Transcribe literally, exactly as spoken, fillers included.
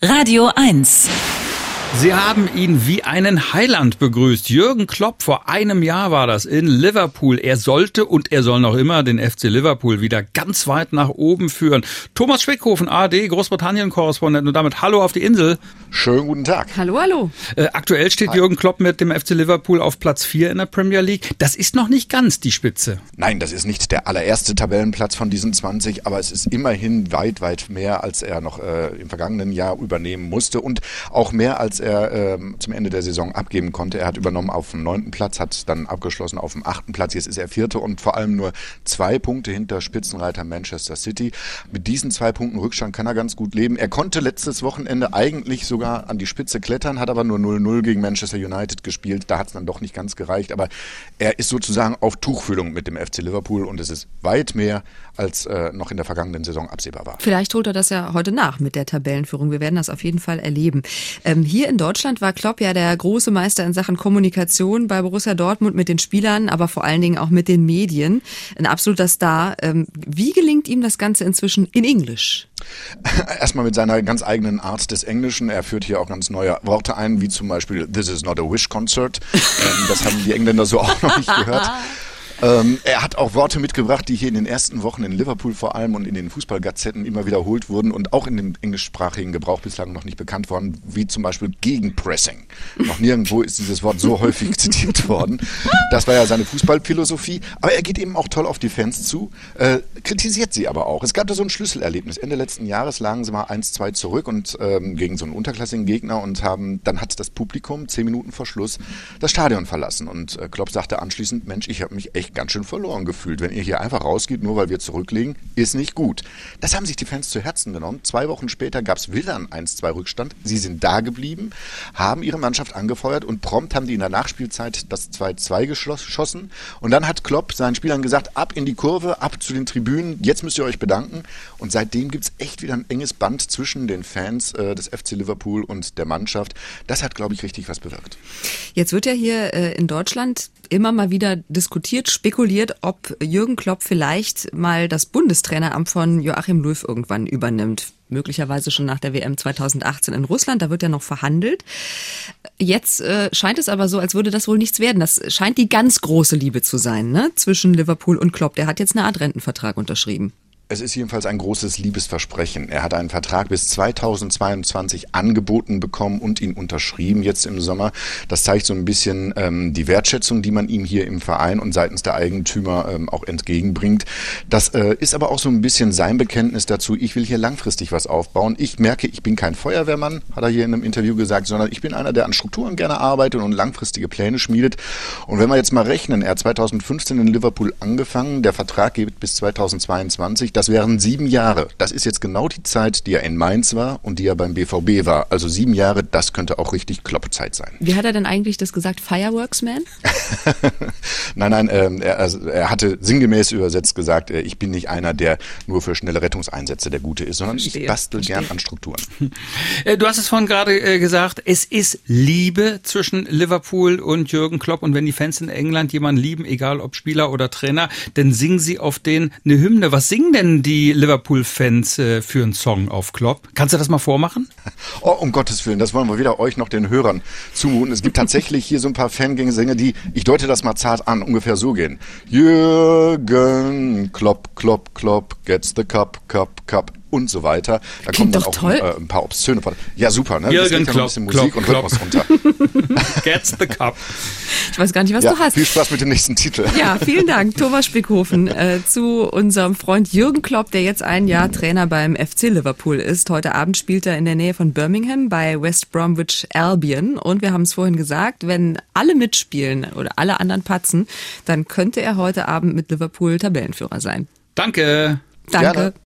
Radio eins. Sie haben ihn wie einen Heiland begrüßt. Jürgen Klopp, vor einem Jahr war das in Liverpool. Er sollte und er soll noch immer den F C Liverpool wieder ganz weit nach oben führen. Thomas Spickhofen, A R D, Großbritannien-Korrespondent und damit Hallo auf die Insel. Schönen guten Tag. Hallo, hallo. Äh, aktuell steht Hi. Jürgen Klopp mit dem F C Liverpool auf Platz vier in der Premier League. Das ist noch nicht ganz die Spitze. Nein, das ist nicht der allererste Tabellenplatz von diesen zwanzig, aber es ist immerhin weit, weit mehr, als er noch äh, im vergangenen Jahr übernehmen musste und auch mehr, als er äh, zum Ende der Saison abgeben konnte. Er hat übernommen auf dem neunten Platz, hat dann abgeschlossen auf dem achten Platz. Jetzt ist er Vierte und vor allem nur zwei Punkte hinter Spitzenreiter Manchester City. Mit diesen zwei Punkten Rückstand kann er ganz gut leben. Er konnte letztes Wochenende eigentlich sogar an die Spitze klettern, hat aber nur null null gegen Manchester United gespielt. Da hat es dann doch nicht ganz gereicht, aber er ist sozusagen auf Tuchfühlung mit dem F C Liverpool und es ist weit mehr, als äh, noch in der vergangenen Saison absehbar war. Vielleicht holt er das ja heute nach mit der Tabellenführung. Wir werden das auf jeden Fall erleben. Ähm, hier in Deutschland war Klopp ja der große Meister in Sachen Kommunikation bei Borussia Dortmund mit den Spielern, aber vor allen Dingen auch mit den Medien. Ein absoluter Star. Ähm, wie gelingt ihm das Ganze inzwischen in Englisch? Erstmal mit seiner ganz eigenen Art des Englischen. Er führt hier auch ganz neue Worte ein, wie zum Beispiel This is not a wish concert. ähm, das haben die Engländer so auch noch nicht gehört. Ähm, er hat auch Worte mitgebracht, die hier in den ersten Wochen in Liverpool vor allem und in den Fußballgazetten immer wiederholt wurden und auch in dem englischsprachigen Gebrauch bislang noch nicht bekannt worden, wie zum Beispiel Gegenpressing. Noch nirgendwo ist dieses Wort so häufig zitiert worden. Das war ja seine Fußballphilosophie. Aber er geht eben auch toll auf die Fans zu, äh, kritisiert sie aber auch. Es gab da so ein Schlüsselerlebnis. Ende letzten Jahres lagen sie mal eins zwei zurück und ähm, gegen so einen unterklassigen Gegner und haben, dann hat das Publikum zehn Minuten vor Schluss das Stadion verlassen. Und äh, Klopp sagte anschließend, Mensch, ich habe mich echt ganz schön verloren gefühlt. Wenn ihr hier einfach rausgeht, nur weil wir zurücklegen, ist nicht gut. Das haben sich die Fans zu Herzen genommen. Zwei Wochen später gab es wieder einen eins zwei Rückstand. Sie sind da geblieben, haben ihre Mannschaft angefeuert und prompt haben die in der Nachspielzeit das zwei zwei geschossen. Und dann hat Klopp seinen Spielern gesagt, ab in die Kurve, ab zu den Tribünen, jetzt müsst ihr euch bedanken. Und seitdem gibt es echt wieder ein enges Band zwischen den Fans äh, des F C Liverpool und der Mannschaft. Das hat, glaube ich, richtig was bewirkt. Jetzt wird ja hier äh, in Deutschland immer mal wieder diskutiert, spekuliert, ob Jürgen Klopp vielleicht mal das Bundestraineramt von Joachim Löw irgendwann übernimmt. Möglicherweise schon nach der W M zweitausendachtzehn in Russland, da wird ja noch verhandelt. Jetzt äh, scheint es aber so, als würde das wohl nichts werden. Das scheint die ganz große Liebe zu sein, ne? Zwischen Liverpool und Klopp. Der hat jetzt eine Art Rentenvertrag unterschrieben. Es ist jedenfalls ein großes Liebesversprechen. Er hat einen Vertrag bis zweitausendzweiundzwanzig angeboten bekommen und ihn unterschrieben jetzt im Sommer. Das zeigt so ein bisschen ähm, die Wertschätzung, die man ihm hier im Verein und seitens der Eigentümer ähm, auch entgegenbringt. Das äh, ist aber auch so ein bisschen sein Bekenntnis dazu, ich will hier langfristig was aufbauen. Ich merke, ich bin kein Feuerwehrmann, hat er hier in einem Interview gesagt, sondern ich bin einer, der an Strukturen gerne arbeitet und langfristige Pläne schmiedet. Und wenn wir jetzt mal rechnen, er hat zweitausendfünfzehn in Liverpool angefangen, der Vertrag geht bis zweitausendzweiundzwanzig, das wären sieben Jahre. Das ist jetzt genau die Zeit, die er in Mainz war und die er beim B V B war. Also sieben Jahre, das könnte auch richtig Klopp-Zeit sein. Wie hat er denn eigentlich das gesagt? Fireworks Man? nein, nein, äh, er, also, er hatte sinngemäß übersetzt gesagt, äh, ich bin nicht einer, der nur für schnelle Rettungseinsätze der Gute ist, sondern verstehe, ich bastel verstehe. gern an Strukturen. Du hast es vorhin gerade äh, gesagt, es ist Liebe zwischen Liverpool und Jürgen Klopp. Und wenn die Fans in England jemanden lieben, egal ob Spieler oder Trainer, dann singen sie auf den eine Hymne. Was singen denn die Liverpool-Fans äh, für einen Song auf Klopp? Kannst du das mal vormachen? Oh, um Gottes Willen, das wollen wir weder euch noch den Hörern zumuten. Es gibt tatsächlich hier so ein paar Fangänge-Sänger, die, ich deute das mal zart an, ungefähr so gehen. Jürgen Klopp, Klopp, Klopp, gets the cup, cup, cup und so weiter. Da Klingt kommen dann doch auch toll. Ein, äh, ein paar obszöne. Ja, super, ne? Jürgen das Klopp, ein bisschen Musik Klopp, und Klopp. Rhythmus runter. Gets the cup. Ich weiß gar nicht, was ja, du hast. Viel Spaß mit dem nächsten Titel. Ja, vielen Dank, Thomas Spickhofen, äh, zu unserem Freund Jürgen Klopp, der jetzt ein Jahr Trainer beim F C Liverpool ist. Heute Abend spielt er in der Nähe von Birmingham bei West Bromwich Albion. Und wir haben es vorhin gesagt, wenn alle mitspielen oder alle anderen patzen, dann könnte er heute Abend mit Liverpool Tabellenführer sein. Danke. Danke. Gerne.